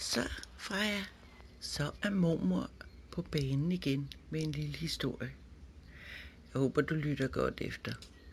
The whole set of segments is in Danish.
Så, Freja, så er mormor på banen igen med en lille historie. Jeg håber, du lytter godt efter.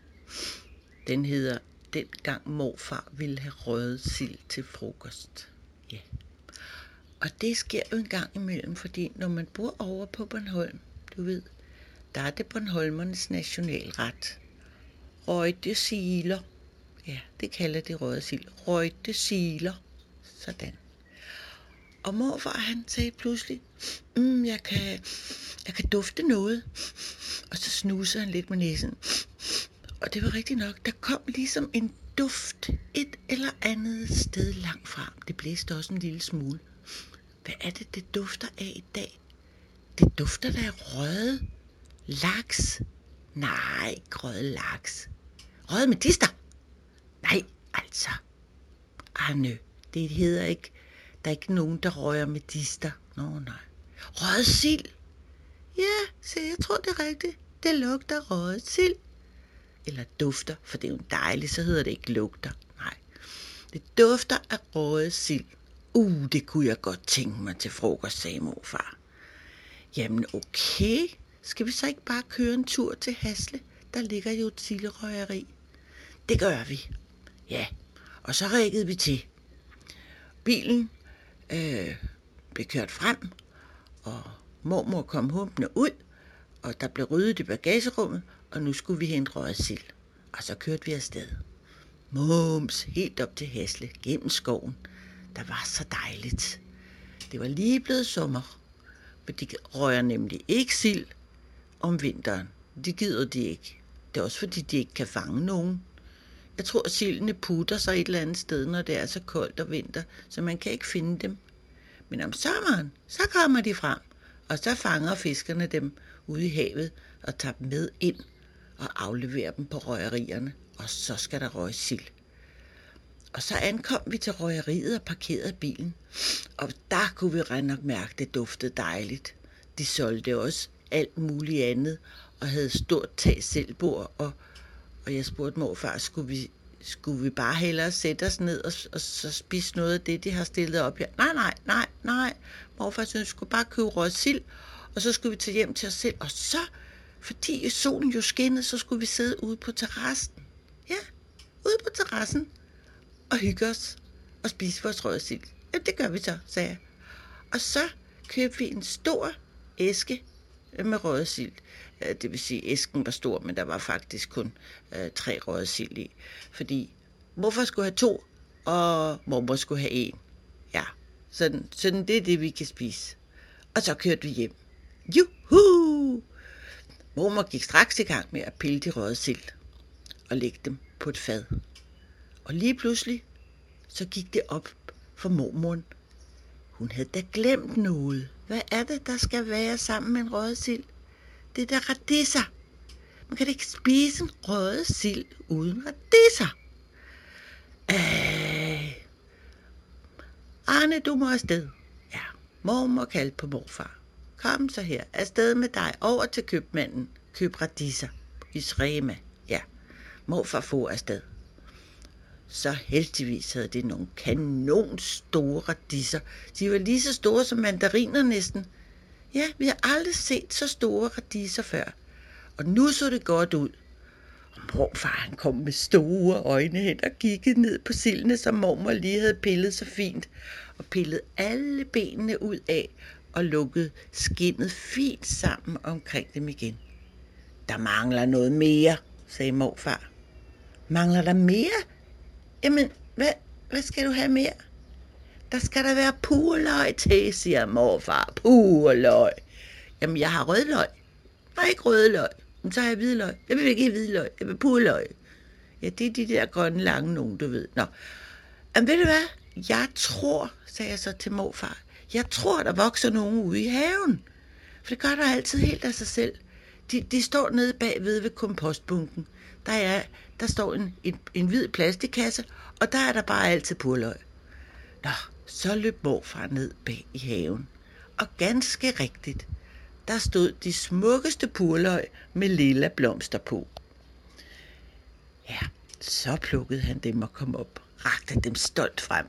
Den hedder Dengang morfar ville have røget sild til frokost. Ja. Og det sker jo en gang imellem, fordi når man bor over på Bornholm, du ved, der er det Bornholmernes nationalret. Røgte siler. Ja, det kalder det røget sild. Røgte siler. Sådan. Og morfar, han sagde pludselig, jeg kan dufte noget. Og så snusede han lidt med næsen. Og det var rigtigt nok. Der kom ligesom en duft et eller andet sted langt frem. Det blæste også en lille smule. Hvad er det dufter af i dag? Det dufter da af røget laks. Nej, ikke røget laks. Røget medister. Nej, altså. Arne, det hedder ikke. Der er ikke nogen, der røger medister. Nå, nej. Røget sild. Ja, så jeg tror, det er rigtigt. Det lugter røget sild. Eller dufter, for det er jo dejligt, så hedder det ikke lugter. Nej, det dufter af røget sild. Det kunne jeg godt tænke mig til frokost, sagde morfar. Jamen okay, skal vi så ikke bare køre en tur til Hasle? Der ligger jo et silderøgeri. Det gør vi. Ja, og så rækkede vi til. Bilen blev kørt frem, og mormor kom humpende ud, og der blev ryddet i bagagerummet, og nu skulle vi hente røget sild. Og så kørte vi afsted. Mums, helt op til Hasle, gennem skoven. Der var så dejligt. Det var lige blevet sommer, for de røger nemlig ikke sild om vinteren. Det gider de ikke. Det er også fordi, de ikke kan fange nogen. Jeg tror, at sildene putter sig et eller andet sted, når det er så koldt og vinter, så man kan ikke finde dem. Men om sommeren, så kommer de frem, og så fanger fiskerne dem ude i havet og tager dem med ind og afleverer dem på røgerierne, og så skal der røge sild. Og så ankom vi til røgeriet og parkerede bilen, og der kunne vi rent nok mærke, det duftede dejligt. De solgte også alt muligt andet, og havde stort tag selvbord, og jeg spurgte morfar, skulle vi bare hellere sætte os ned og så spise noget af det, de har stillet op her? Nej. Morfar synes, vi skulle bare købe røget sild, og så skulle vi tage hjem til os selv. Og så, fordi solen jo skinnede, så skulle vi sidde ude på terrassen. Ja, ude på terrassen og hygge os og spise vores røget sild. Ja, det gør vi så, sagde jeg. Og så købte vi en stor æske med røget sild. Det vil sige, at æsken var stor, men der var faktisk kun 3 røget sild i. Fordi morfar skulle have 2, og mormor skulle have 1. Ja, sådan det er det, vi kan spise. Og så kørte vi hjem. Juhu! Mormor gik straks i gang med at pille de røget sild og lægge dem på et fad. Og lige pludselig, så gik det op for mormoren. Hun havde da glemt noget. Hvad er det, der skal være sammen med en røget sild? Det er der radiser. Man kan da ikke spise en røget sild uden radiser. Arne, du må afsted. Ja, mormor kaldte på morfar. Kom så her, afsted med dig, over til købmanden. Køb radiser i Rema. Ja, morfar får afsted. Så heldigvis havde det nogle kanon store radiser. De var lige så store som mandariner næsten. Ja, vi har aldrig set så store radiser før. Og nu så det godt ud. Og morfar, han kom med store øjne hen og kiggede ned på sildene, som mormor lige havde pillet så fint. Og pillede alle benene ud af og lukkede skindet fint sammen omkring dem igen. Der mangler noget mere, sagde morfar. Mangler der mere? Jamen, hvad skal du have mere? Der skal der være purløg til, siger morfar. Purløg. Jamen, jeg har rødløg. Nej, ikke rødløg. Men så har jeg hvidløg. Jeg vil ikke have hvidløg. Jeg vil purløg. Ja, det er de der grønne lange nogen, du ved. Nå. Jamen, ved du hvad? Jeg tror, sagde jeg så til morfar, jeg tror, der vokser nogen ude i haven. For det gør der altid helt af sig selv. De står nede bagved ved kompostbunken. Der står en hvid plastikkasse, og der er der bare altid purløg. Nå, så løb morfar ned bag i haven. Og ganske rigtigt, der stod de smukkeste purløg med lilla blomster på. Ja, så plukkede han dem og kom op, rakte dem stolt frem.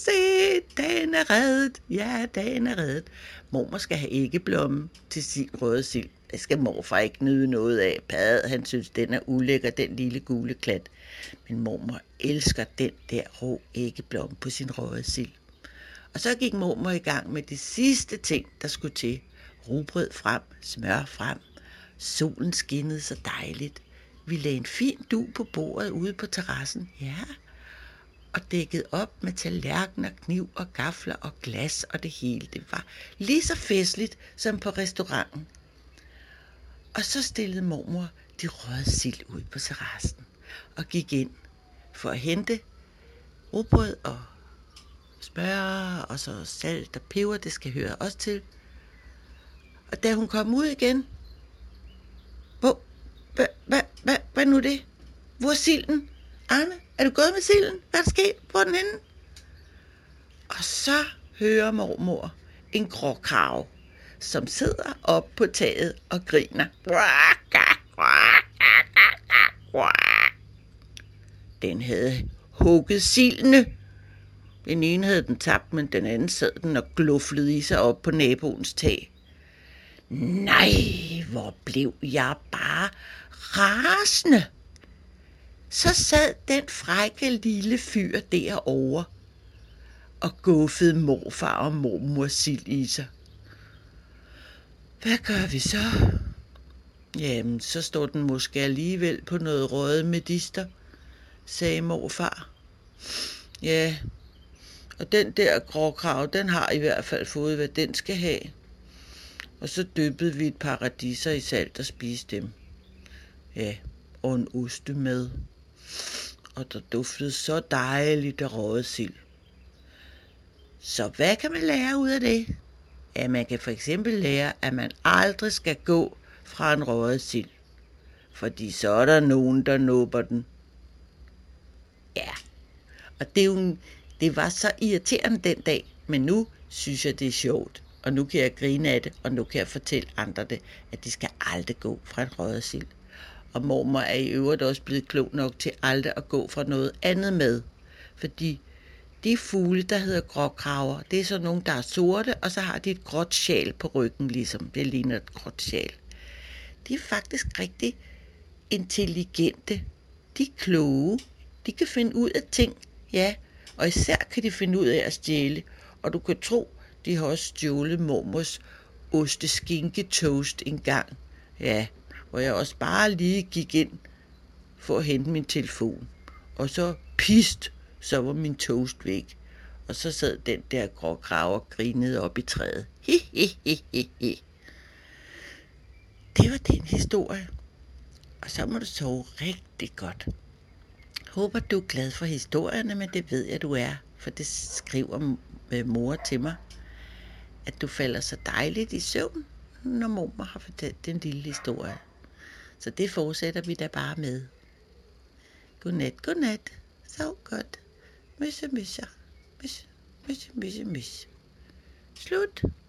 se, dagen er reddet. Ja, dagen er reddet. Mormor skal have æggeblomme til sin røde sild. Det skal morfar ikke nyde noget af. Pad, han synes, den er ulækker, den lille gule klat. Men mormor elsker den der rå æggeblomme på sin røde sild. Og så gik mormor i gang med det sidste ting, der skulle til. Rugbrød frem, smør frem. Solen skinnede så dejligt. Vi lagde en fin dug på bordet ude på terrassen. Ja, og dækket op med tallerkener, kniv og gafler og glas og det hele. Det var lige så festligt som på restauranten. Og så stillede mormor de røde sild ud på terrassen og gik ind for at hente rugbrød og smør og så salt og peber, det skal høre også til. Og da hun kom ud igen, hvad nu det? Hvor er silden? Arne, er du gået med silden? Hvad er der sket? Hvor er den henne? Og så hører mormor en gråkrage, som sidder oppe på taget og griner. Den havde hugget sildene. Den ene havde den tabt, men den anden sad den og gluflede i sig op på naboens tag. Nej, hvor blev jeg bare rasende. Så sad den frække lille fyr derovre og guffede morfar og mormors sild i sig. Hvad gør vi så? Jamen, så står den måske alligevel på noget røde medister, sagde morfar. Ja, og den der gråkrav, den har i hvert fald fået, hvad den skal have. Og så dyppede vi et par radiser i salt og spiste dem. Ja, og en oste med. Og der duftede så dejligt af røget sild. Så hvad kan man lære ud af det? Ja, man kan for eksempel lære, at man aldrig skal gå fra en røget sild. Fordi så er der nogen, der nubber den. Ja, og det var så irriterende den dag, men nu synes jeg, det er sjovt. Og nu kan jeg grine af det, og nu kan jeg fortælle andre det, at de skal aldrig gå fra en røget sild. Og mormor er i øvrigt også blevet klog nok til aldrig at gå fra noget andet med. Fordi de fugle, der hedder gråkraver, det er så nogle, der er sorte, og så har de et gråt sjal på ryggen, ligesom. Det ligner et gråt sjal. De er faktisk rigtig intelligente. De er kloge. De kan finde ud af ting, ja. Og især kan de finde ud af at stjæle. Og du kan tro, de har også stjålet mormors osteskinke-toast engang. Ja, hvor jeg også bare lige gik ind for at hente min telefon. Og så pist, så var min toast væk. Og så sad den der gråkrav og grinede op i træet. Det var den historie. Og så må du sove rigtig godt. Håber du er glad for historierne, men det ved jeg du er. For det skriver mor til mig. At du falder så dejligt i søvn, når mormor har fortalt den lille historie. Så det fortsætter vi da bare med. Godnat, godnat. Sov godt. Mysse, mysse. Mysse, mysse, mysse, mysse. Slut.